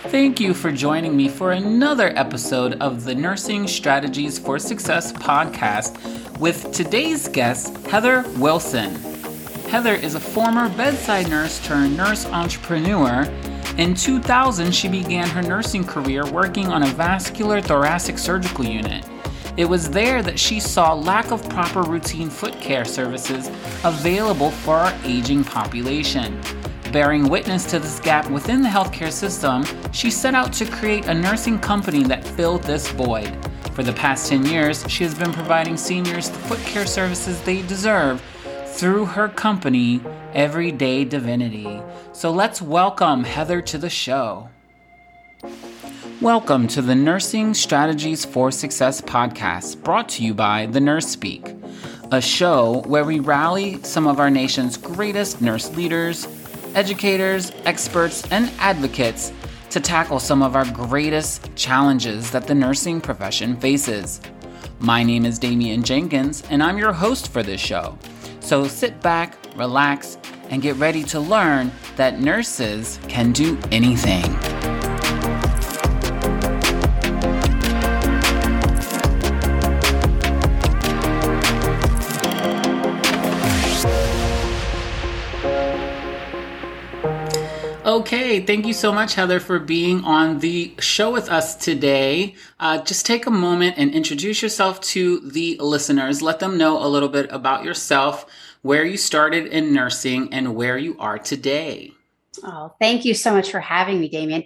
Thank you for joining me for another episode of the Nursing Strategies for Success podcast with today's guest, Heather Wilson. Heather is a former bedside nurse turned nurse entrepreneur. In 2000, she began her nursing career working on a vascular thoracic surgical unit. It was there that she saw lack of proper routine foot care services available for our aging population. Bearing witness to this gap within the healthcare system, she set out to create a nursing company that filled this void. For the past 10 years, she has been providing seniors the foot care services they deserve through her company, Everyday Divinity. So let's welcome Heather to the show. Welcome to the Nursing Strategies for Success podcast, brought to you by The Nurse Speak, a show where we rally some of our nation's greatest nurse leaders, educators, experts, and advocates to tackle some of our greatest challenges that the nursing profession faces. My name is Damian Jenkins, and I'm your host for this show. So sit back, relax, and get ready to learn that nurses can do anything. Okay, thank you so much, Heather, for being on the show with us today. Just take a moment and introduce yourself to the listeners. Let them know a little bit about yourself, where you started in nursing, and where you are today. Oh, thank you so much for having me, Damian.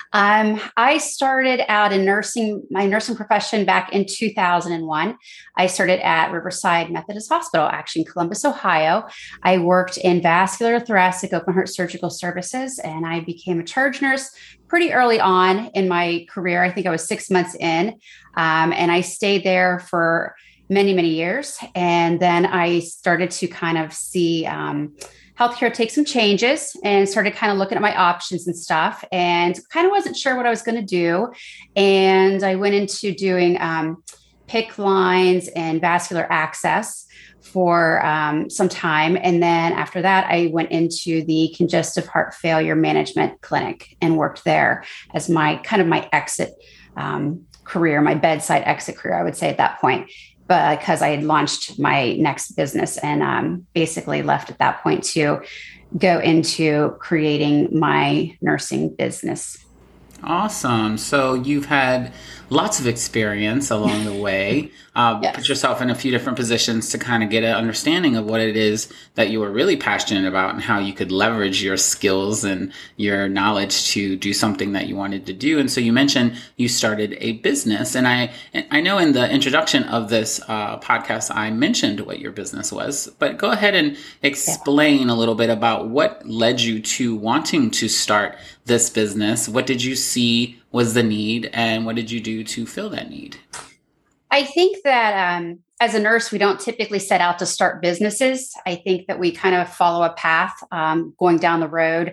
I started out in my nursing profession back in 2001. I started at Riverside Methodist Hospital, actually in Columbus, Ohio. I worked in vascular, thoracic, open heart surgical services, and I became a charge nurse pretty early on in my career. I think I was 6 months in, and I stayed there for many, many years. And then I started to kind of see healthcare take some changes and started kind of looking at my options and stuff, and kind of wasn't sure what I was going to do. And I went into doing PICC lines and vascular access for some time. And then after that, I went into the congestive heart failure management clinic and worked there as my exit career, my bedside exit career, I would say at that point. Because I had launched my next business and basically left at that point to go into creating my nursing business. Awesome. So you've had lots of experience along the way. Yes. Put yourself in a few different positions to kind of get an understanding of what it is that you were really passionate about and how you could leverage your skills and your knowledge to do something that you wanted to do. And so you mentioned you started a business. And I know in the introduction of this podcast, I mentioned what your business was, but go ahead and explain a little bit about what led you to wanting to start this business. What did you see was the need, and what did you do to fill that need? I think that as a nurse, we don't typically set out to start businesses. I think that we kind of follow a path going down the road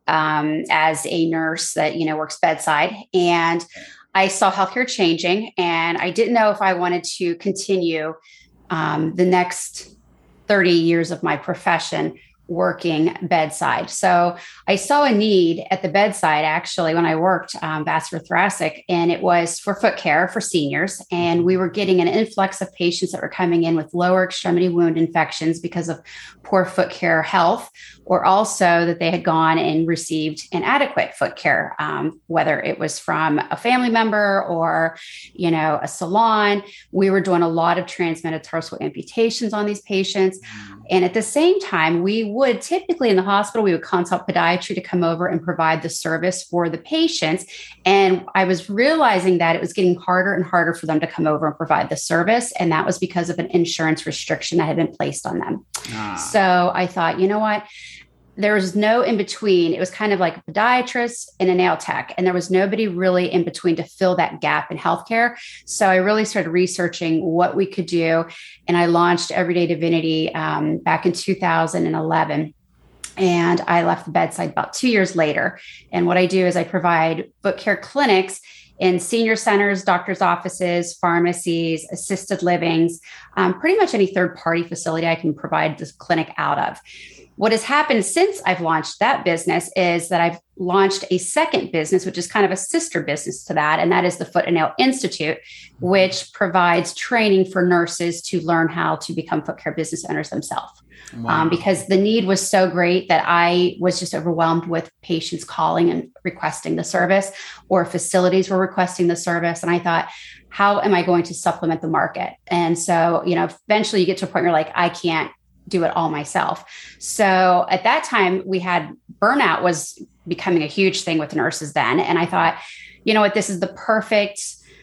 as a nurse that, works bedside. And I saw healthcare changing, and I didn't know if I wanted to continue the next 30 years of my profession working bedside. So I saw a need at the bedside, actually, when I worked vascular thoracic, and it was for foot care for seniors. And we were getting an influx of patients that were coming in with lower extremity wound infections because of poor foot care health, or also that they had gone and received inadequate foot care, whether it was from a family member or, a salon. We were doing a lot of transmetatarsal amputations on these patients. And at the same time, we would typically in the hospital, we would consult podiatry to come over and provide the service for the patients. And I was realizing that it was getting harder and harder for them to come over and provide the service. And that was because of an insurance restriction that had been placed on them. So I thought, you know what? There was no in between. It was kind of like a podiatrist and a nail tech, and there was nobody really in between to fill that gap in healthcare. So I really started researching what we could do, and I launched Everyday Divinity back in 2011. And I left the bedside about 2 years later. And what I do is I provide foot care clinics in senior centers, doctors' offices, pharmacies, assisted livings, pretty much any third-party facility I can provide this clinic out of. What has happened since I've launched that business is that I've launched a second business, which is kind of a sister business to that. And that is the Foot and Nail Institute, which provides training for nurses to learn how to become foot care business owners themselves. Wow. Because the need was so great that I was just overwhelmed with patients calling and requesting the service, or facilities were requesting the service. And I thought, how am I going to supplement the market? And so, eventually you get to a point where you're like, I can't do it all myself. So at that time, we had burnout was becoming a huge thing with nurses then. And I thought, this is the perfect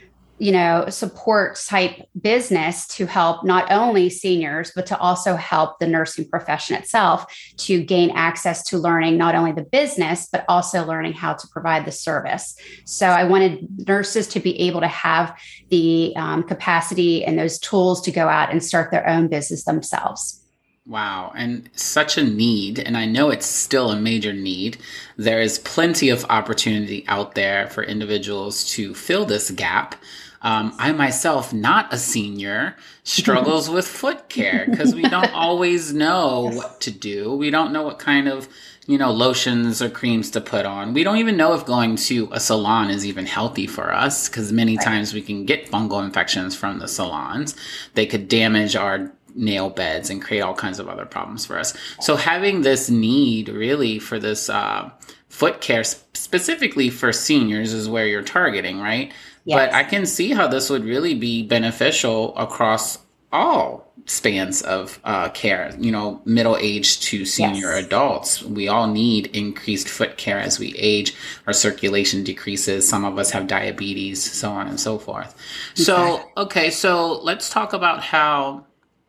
support type business to help not only seniors, but to also help the nursing profession itself to gain access to learning not only the business, but also learning how to provide the service. So I wanted nurses to be able to have the capacity and those tools to go out and start their own business themselves. Wow. And such a need. And I know it's still a major need. There is plenty of opportunity out there for individuals to fill this gap. I myself, not a senior, struggles with foot care because we don't always know what to do. We don't know what kind of, lotions or creams to put on. We don't even know if going to a salon is even healthy for us because many times we can get fungal infections from the salons. They could damage our nail beds and create all kinds of other problems for us. So having this need really for this foot care specifically for seniors is where you're targeting, right? Yes. But I can see how this would really be beneficial across all spans of care, middle-aged to senior adults. We all need increased foot care as we age. Our circulation decreases. Some of us have diabetes, so on and so forth. Okay. So let's talk about how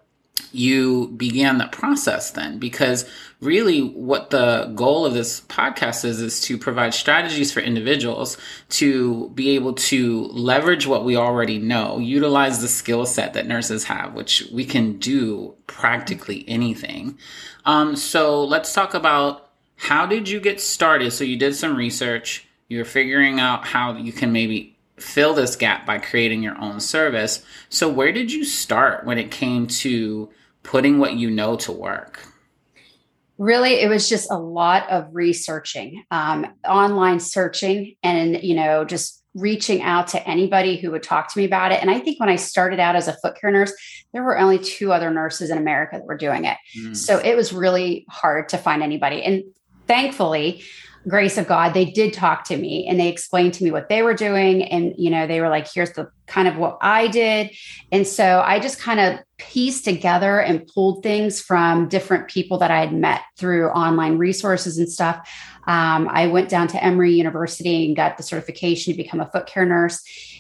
you began the process then, because really what the goal of this podcast is to provide strategies for individuals to be able to leverage what we already know, utilize the skill set that nurses have, which we can do practically anything. So let's talk about, how did you get started? So you did some research, you're figuring out how you can maybe fill this gap by creating your own service. So where did you start when it came to putting what you know to work? Really, it was just a lot of researching, online searching, and, just reaching out to anybody who would talk to me about it. And I think when I started out as a foot care nurse, there were only 2 other nurses in America that were doing it. So it was really hard to find anybody. And thankfully, grace of God, they did talk to me and they explained to me what they were doing. And, they were like, here's the kind of what I did. And so I just kind of pieced together and pulled things from different people that I had met through online resources and stuff. I went down to Emory University and got the certification to become a foot care nurse.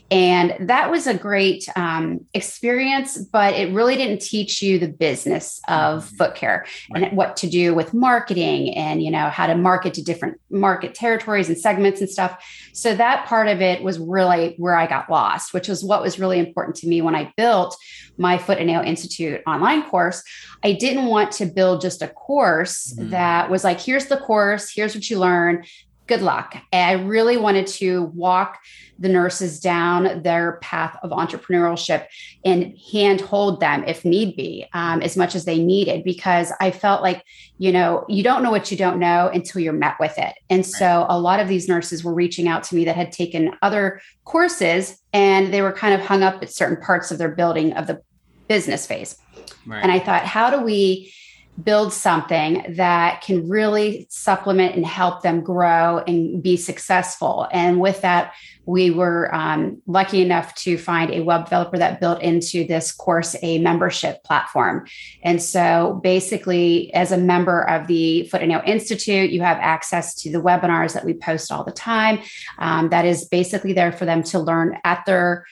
And that was a great experience, but it really didn't teach you the business of foot care and what to do with marketing and, how to market to different market territories and segments and stuff. So that part of it was really where I got lost, which was what was really important to me when I built my Foot and Nail Institute online course. I didn't want to build just a course that was like, here's the course, here's what you learn, good luck. And I really wanted to walk the nurses down their path of entrepreneurship and handhold them if need be, as much as they needed, because I felt like, you don't know what you don't know until you're met with it. And so a lot of these nurses were reaching out to me that had taken other courses and they were kind of hung up at certain parts of their building of the business phase. And I thought, how do we build something that can really supplement and help them grow and be successful? And with that, we were lucky enough to find a web developer that built into this course a membership platform. And so basically, as a member of the Foot and Nail Institute, you have access to the webinars that we post all the time. That is basically there for them to learn at their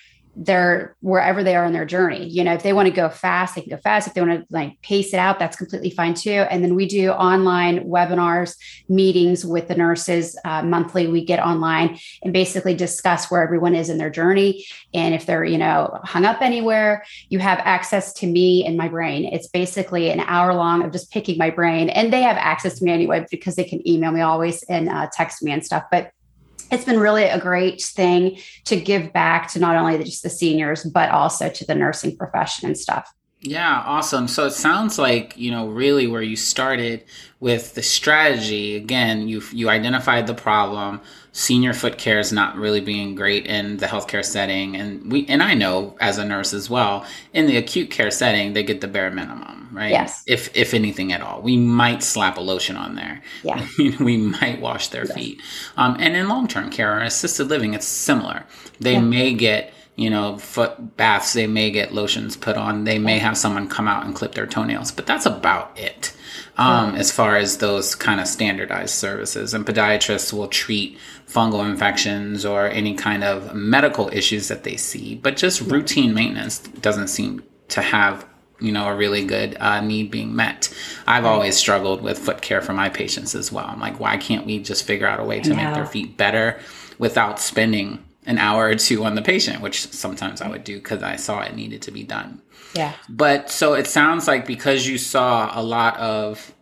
wherever they are in their journey. If they want to go fast, they can go fast. If they want to pace it out, that's completely fine too. And then we do online webinars, meetings with the nurses monthly. We get online and basically discuss where everyone is in their journey. And if they're, hung up anywhere, you have access to me and my brain. It's basically an hour long of just picking my brain, and they have access to me anyway, because they can email me always and text me and stuff. But it's been really a great thing to give back to not only just the seniors, but also to the nursing profession and stuff. Yeah, awesome. So it sounds like, really where you started with the strategy, again, you identified the problem. Senior foot care is not really being great in the healthcare setting. And I know as a nurse as well, in the acute care setting, they get the bare minimum, right? Yes. If anything at all. We might slap a lotion on there. Yeah. We might wash their Yes. feet. And in long-term care or assisted living, it's similar. They Yeah. may get foot baths, they may get lotions put on, they may have someone come out and clip their toenails, but that's about it. As far as those kind of standardized services. And podiatrists will treat fungal infections or any kind of medical issues that they see, but just routine maintenance doesn't seem to have a really good need being met. I've always struggled with foot care for my patients as well. I'm like, why can't we just figure out a way to make their feet better without spending an hour or two on the patient, which sometimes I would do because I saw it needed to be done. Yeah. But so it sounds like because you saw a lot of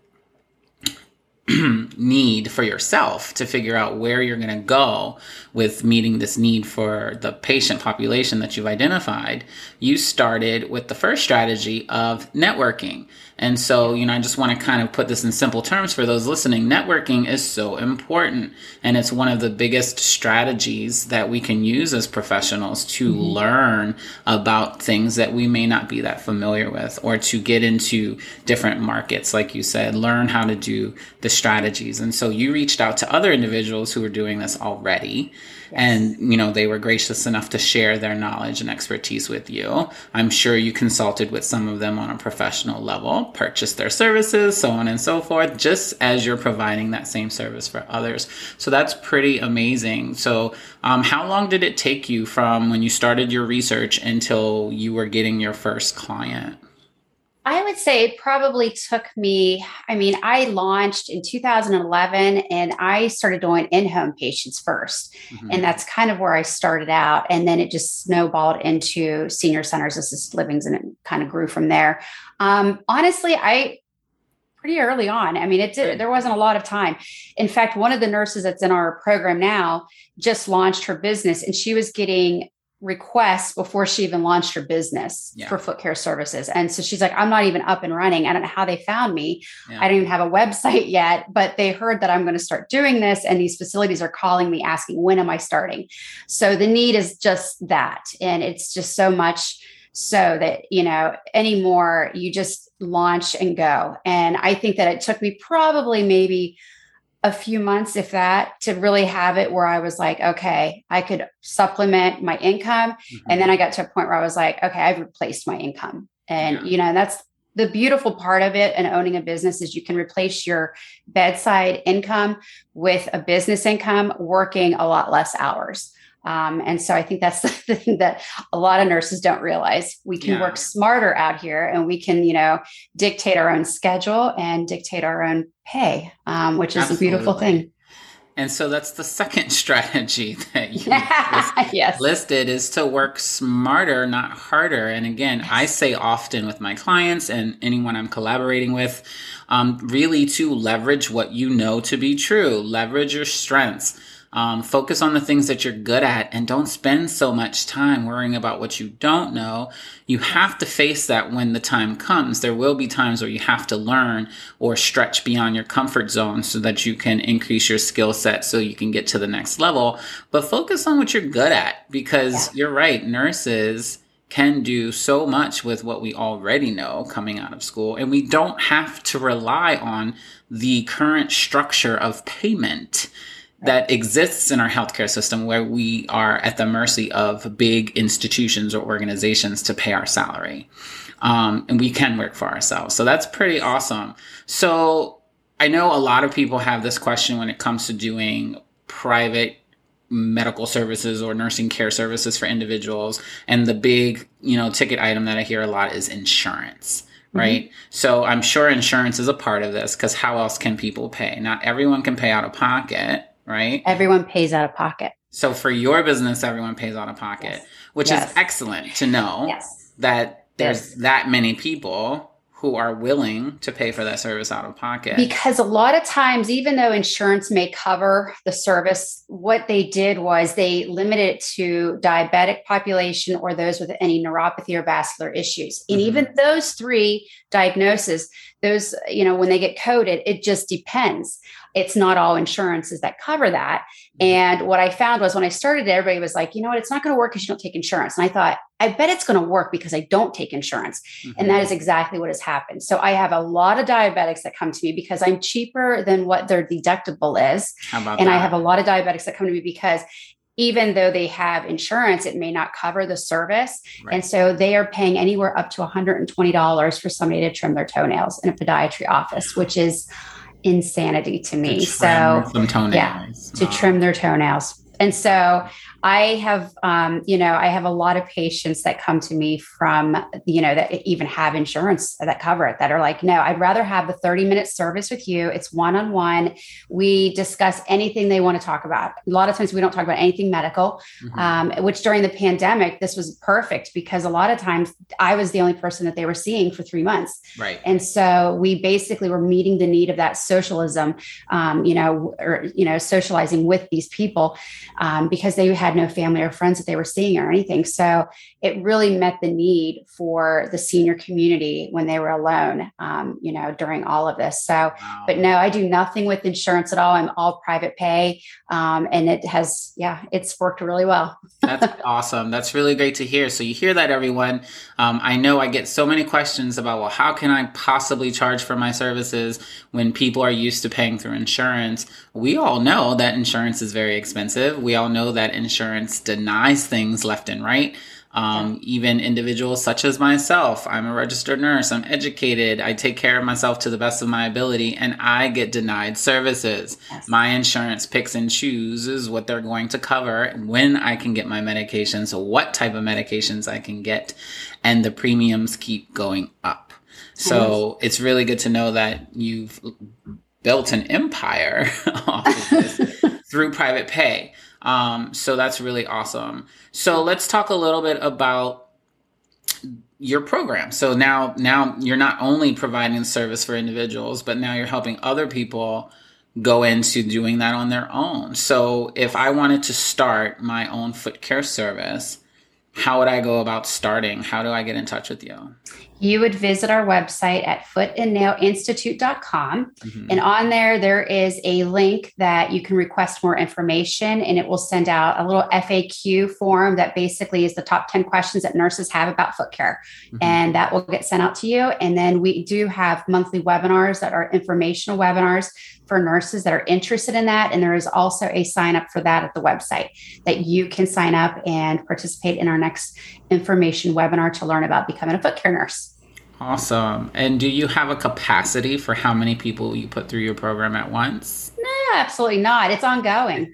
need for yourself to figure out where you're going to go with meeting this need for the patient population that you've identified, you started with the first strategy of networking. And so, I just want to kind of put this in simple terms for those listening. Networking is so important. And it's one of the biggest strategies that we can use as professionals to learn about things that we may not be that familiar with, or to get into different markets, like you said, learn how to do the strategies. And so you reached out to other individuals who were doing this already. Yes. And, they were gracious enough to share their knowledge and expertise with you. I'm sure you consulted with some of them on a professional level, purchased their services, so on and so forth, just as you're providing that same service for others. So that's pretty amazing. So how long did it take you from when you started your research until you were getting your first client? I would say it probably took me, I launched in 2011 and I started doing in-home patients first. Mm-hmm. And that's kind of where I started out. And then it just snowballed into senior centers, assisted livings, and it kind of grew from there. Honestly, pretty early on. There wasn't a lot of time. In fact, one of the nurses that's in our program now just launched her business, and she was getting requests before she even launched her business for foot care services. And so she's like, I'm not even up and running. I don't know how they found me. Yeah. I don't even have a website yet, but they heard that I'm going to start doing this. And these facilities are calling me asking, when am I starting? So the need is just that. And it's just so much so that, anymore, you just launch and go. And I think that it took me probably maybe a few months, if that, to really have it where I was like, okay, I could supplement my income. Mm-hmm. And then I got to a point where I was like, okay, I've replaced my income. And, that's the beautiful part of it. And owning a business is you can replace your bedside income with a business income, working a lot less hours. And so I think that's the thing that a lot of nurses don't realize. We can work smarter out here, and we can, dictate our own schedule and dictate our own pay, which is a beautiful thing. And so that's the second strategy that you listed, is to work smarter, not harder. And again, I say often with my clients and anyone I'm collaborating with, really to leverage what you know to be true, leverage your strengths. Focus on the things that you're good at, and don't spend so much time worrying about what you don't know. You have to face that when the time comes. There will be times where you have to learn or stretch beyond your comfort zone so that you can increase your skill set so you can get to the next level. But focus on what you're good at, because you're right, nurses can do so much with what we already know coming out of school, and we don't have to rely on the current structure of payment that exists in our healthcare system, where we are at the mercy of big institutions or organizations to pay our salary. And we can work for ourselves. So that's pretty awesome. So I know a lot of people have this question when it comes to doing private medical services or nursing care services for individuals. And the big, ticket item that I hear a lot is insurance. Right. Mm-hmm. So I'm sure insurance is a part of this, because how else can people pay? Not everyone can pay out of pocket. Right? Everyone pays out of pocket. So for your business, everyone pays out of pocket, which is excellent to know that there's that many people who are willing to pay for that service out of pocket? Because a lot of times, even though insurance may cover the service, what they did was they limited it to diabetic population or those with any neuropathy or vascular issues. And even those three diagnoses, those, when they get coded, it just depends. It's not all insurances that cover that. And what I found was when I started, everybody was like, you know what, it's not going to work because you don't take insurance. And I thought, I bet it's going to work because I don't take insurance. And that is exactly what has happened. So I have a lot of diabetics that come to me because I'm cheaper than what their deductible is. How about and that? I have a lot of diabetics that come to me because even though they have insurance, it may not cover the service. Right. And so they are paying anywhere up to $120 for somebody to trim their toenails in a podiatry office, which is insanity to me. To trim their toenails. And so I have, I have a lot of patients that come to me from, that even have insurance that cover it, that are like, no, I'd rather have the 30-minute service with you. It's one-on-one. We discuss anything they want to talk about. A lot of times we don't talk about anything medical, which during the pandemic, this was perfect because a lot of times I was the only person that they were seeing for 3 months. Right. And so we basically were meeting the need of that socialism, socializing with these people because they had no family or friends that they were seeing or anything. So it really met the need for the senior community when they were alone, during all of this. So, But no, I do nothing with insurance at all. I'm all private pay. And it has, it's worked really well. That's awesome. That's really great to hear. So you hear that, everyone. I know I get so many questions about, well, how can I possibly charge for my services when people are used to paying through insurance? We all know that insurance is very expensive. We all know that insurance denies things left and right. Even individuals such as myself, I'm a registered nurse, I'm educated, I take care of myself to the best of my ability, and I get denied services. Yes. My insurance picks and chooses what they're going to cover, when I can get my medications, what type of medications I can get, and the premiums keep going up. So it's really good to know that you've built an empire off of this through private pay. So that's really awesome. So let's talk a little bit about your program. So now you're not only providing service for individuals, but now you're helping other people go into doing that on their own. So if I wanted to start my own foot care service, how would I go about starting? How do I get in touch with you? You would visit our website at footandnailinstitute.com. And on there is a link that you can request more information, and it will send out a little FAQ form that basically is the top 10 questions that nurses have about foot care. And that will get sent out to you. And then we do have monthly webinars that are informational webinars for nurses that are interested in that. And there is also a sign up for that at the website that you can sign up and participate in our next information webinar to learn about becoming a foot care nurse. Awesome. And do you have a capacity for how many people you put through your program at once? No, absolutely not. It's ongoing.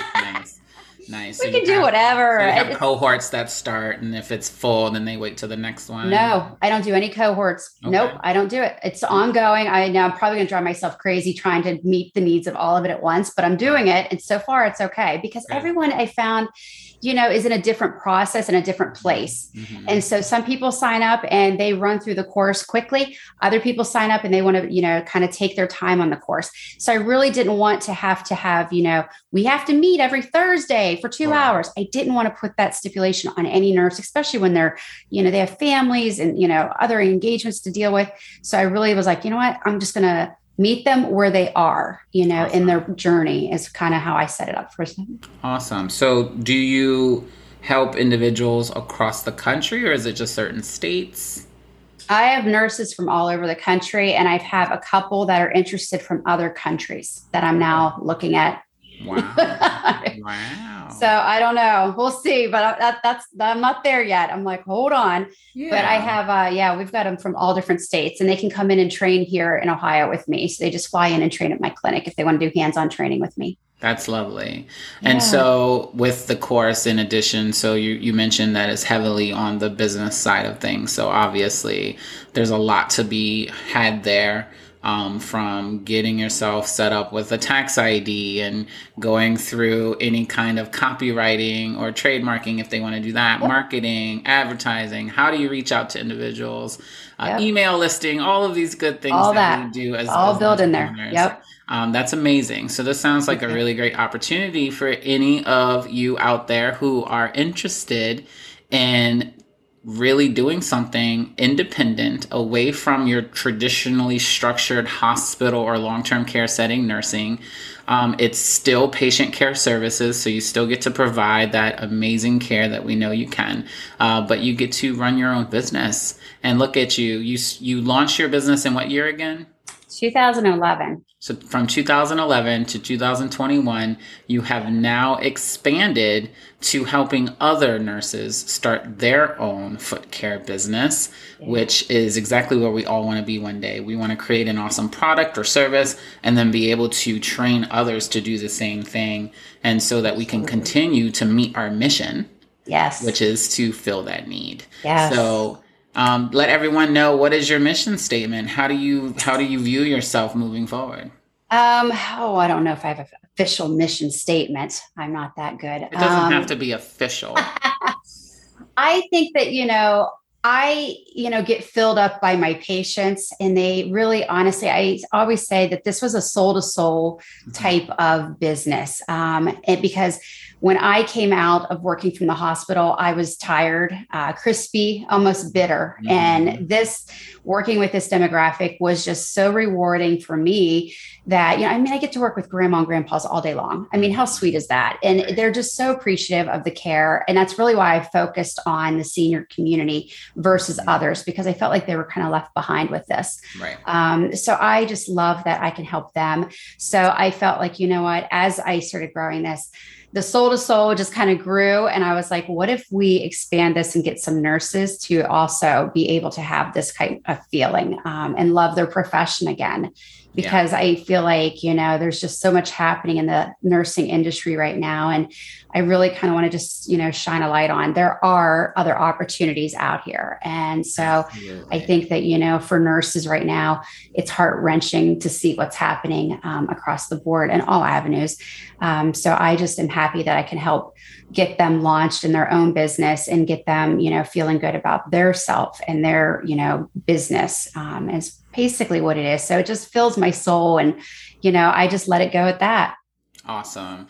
Nice. We can do whatever. So you have cohorts that start, and if it's full, then they wait till the next one. No, I don't do any cohorts. Okay. Nope, I don't do it. It's ongoing. I know I'm probably going to drive myself crazy trying to meet the needs of all of it at once, but I'm doing it. And so far it's okay because everyone I found, is in a different process and a different place. And so some people sign up and they run through the course quickly. Other people sign up and they want to, kind of take their time on the course. So I really didn't want to have, we have to meet every Thursday for 2 hours. I didn't want to put that stipulation on any nurse, especially when they're, they have families and, other engagements to deal with. So I really was like, you know what, I'm just going to meet them where they are, awesome. In their journey is kind of how I set it up for them. Awesome. So do you help individuals across the country, or is it just certain states? I have nurses from all over the country, and I have a couple that are interested from other countries that I'm now looking at. Wow. Wow. So I don't know. We'll see, but I'm not there yet. I'm like, hold on. Yeah. But I have, we've got them from all different states, and they can come in and train here in Ohio with me. So they just fly in and train at my clinic if they want to do hands-on training with me. That's lovely. And so with the course, in addition, so you mentioned that it's heavily on the business side of things. So obviously there's a lot to be had there. from getting yourself set up with a tax ID and going through any kind of copywriting or trademarking if they want to do that, marketing, advertising, how do you reach out to individuals, email listing, all of these good things that we do as all built in there. Owners. That's amazing. So this sounds like a really great opportunity for any of you out there who are interested in really doing something independent away from your traditionally structured hospital or long-term care setting nursing. It's still patient care services, so you still get to provide that amazing care that we know you can, but you get to run your own business. And look at you. You launched your business in what year again? 2011. So from 2011 to 2021, you have now expanded to helping other nurses start their own foot care business, which is exactly where we all want to be one day. We want to create an awesome product or service and then be able to train others to do the same thing. And so that we can continue to meet our mission, which is to fill that need. So let everyone know, what is your mission statement? How do you view yourself moving forward? I don't know if I have an official mission statement. I'm not that good. It doesn't have to be official. I think that, I get filled up by my patients, and they really, honestly, I always say that this was a soul to soul type of business. And because when I came out of working from the hospital, I was tired, crispy, almost bitter. And working with this demographic was just so rewarding for me that, I get to work with grandma and grandpas all day long. I mean, how sweet is that? And they're just so appreciative of the care. And that's really why I focused on the senior community versus others, because I felt like they were kind of left behind with this. So I just love that I can help them. So I felt like, as I started growing this, the soul to soul just kind of grew. And I was like, what if we expand this and get some nurses to also be able to have this kind of feeling and love their profession again? Because I feel like, there's just so much happening in the nursing industry right now. And I really kind of want to just, shine a light on, there are other opportunities out here. And so I think that, for nurses right now, it's heart wrenching to see what's happening across the board and all avenues. So I just am happy that I can help get them launched in their own business and get them, feeling good about their self and their, business is basically what it is. So it just fills my soul, and, I just let it go at that. Awesome.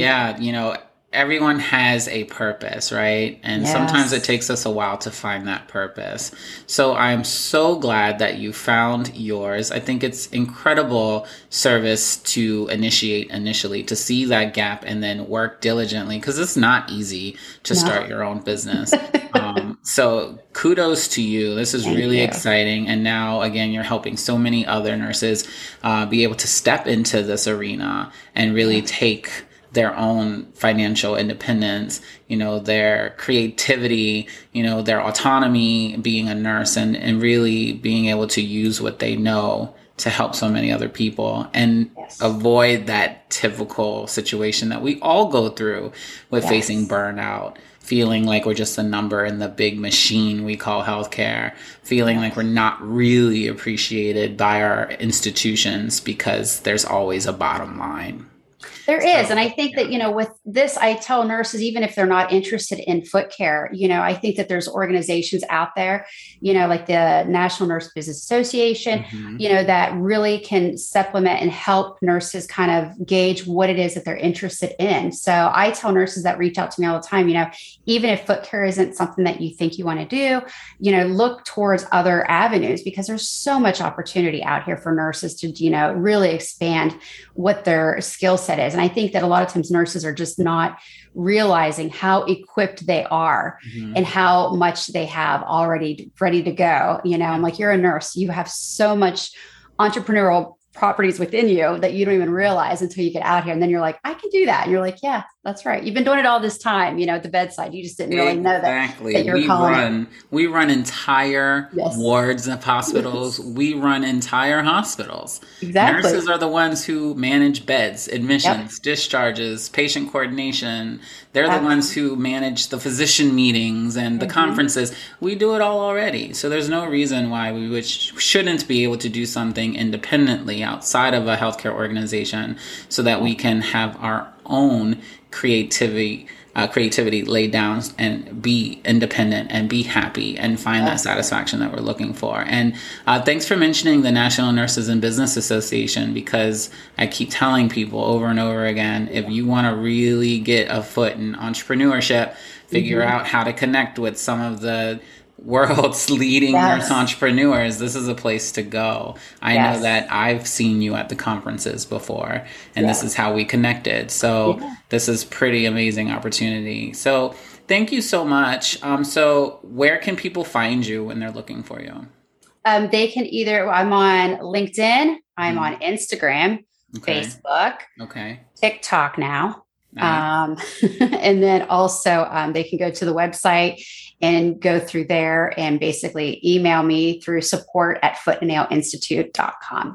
Everyone has a purpose, right? And sometimes it takes us a while to find that purpose. So I'm so glad that you found yours. I think it's incredible service to initiate initially, to see that gap and then work diligently, because it's not easy to start your own business. So kudos to you. This is really exciting. And now, again, you're helping so many other nurses be able to step into this arena and really take their own financial independence, their creativity, their autonomy being a nurse, and really being able to use what they know to help so many other people and avoid that typical situation that we all go through with facing burnout, feeling like we're just a number in the big machine we call healthcare, feeling like we're not really appreciated by our institutions because there's always a bottom line. There is. And I think that, with this, I tell nurses, even if they're not interested in foot care, I think that there's organizations out there, like the National Nurse Business Association, that really can supplement and help nurses kind of gauge what it is that they're interested in. So I tell nurses that reach out to me all the time, even if foot care isn't something that you think you want to do, look towards other avenues, because there's so much opportunity out here for nurses to, really expand what their skill set is. And I think that a lot of times nurses are just not realizing how equipped they are and how much they have already ready to go. I'm like, you're a nurse, you have so much entrepreneurial properties within you that you don't even realize until you get out here. And then you're like, I can do that. And you're like, yeah, that's right. You've been doing it all this time, at the bedside. You just didn't really know that you're calling. We run entire wards of hospitals. We run entire hospitals. Exactly. Nurses are the ones who manage beds, admissions, discharges, patient coordination. They're the ones who manage the physician meetings and the conferences. We do it all already. So there's no reason why we shouldn't be able to do something independently outside of a healthcare organization so that we can have our own creativity laid down and be independent and be happy and find that satisfaction that we're looking for. And thanks for mentioning the National Nurses in Business Association, because I keep telling people over and over again, if you want to really get a foot in entrepreneurship, figure out how to connect with some of the world's leading nurse entrepreneurs, this is a place to go. I know that I've seen you at the conferences before, and this is how we connected. So this is pretty amazing opportunity. So thank you so much. So where can people find you when they're looking for you? They can I'm on LinkedIn, I'm on Instagram, Facebook, TikTok now. Nice. And then also they can go to the website and go through there and basically email me through support@footandnailinstitute.com.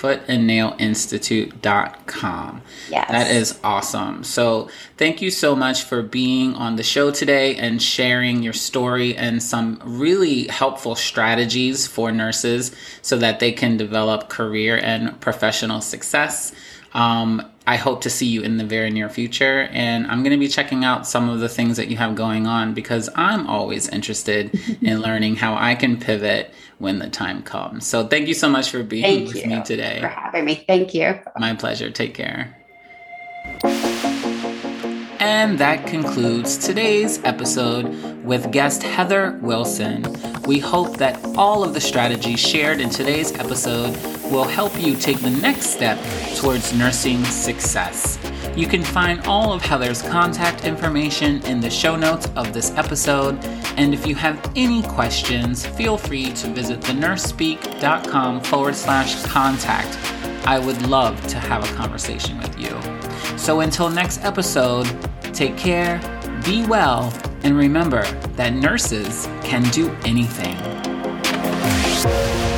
footandnailinstitute.com. Yes. That is awesome. So thank you so much for being on the show today and sharing your story and some really helpful strategies for nurses so that they can develop career and professional success. I hope to see you in the very near future, and I'm going to be checking out some of the things that you have going on because I'm always interested in learning how I can pivot when the time comes. So thank you so much for being with me today. For having me. Thank you. My pleasure. Take care. And that concludes today's episode with guest Heather Wilson. We hope that all of the strategies shared in today's episode will help you take the next step towards nursing success. You can find all of Heather's contact information in the show notes of this episode. And if you have any questions, feel free to visit thenursespeak.com/contact. I would love to have a conversation with you. So until next episode, take care, be well, and remember that nurses can do anything.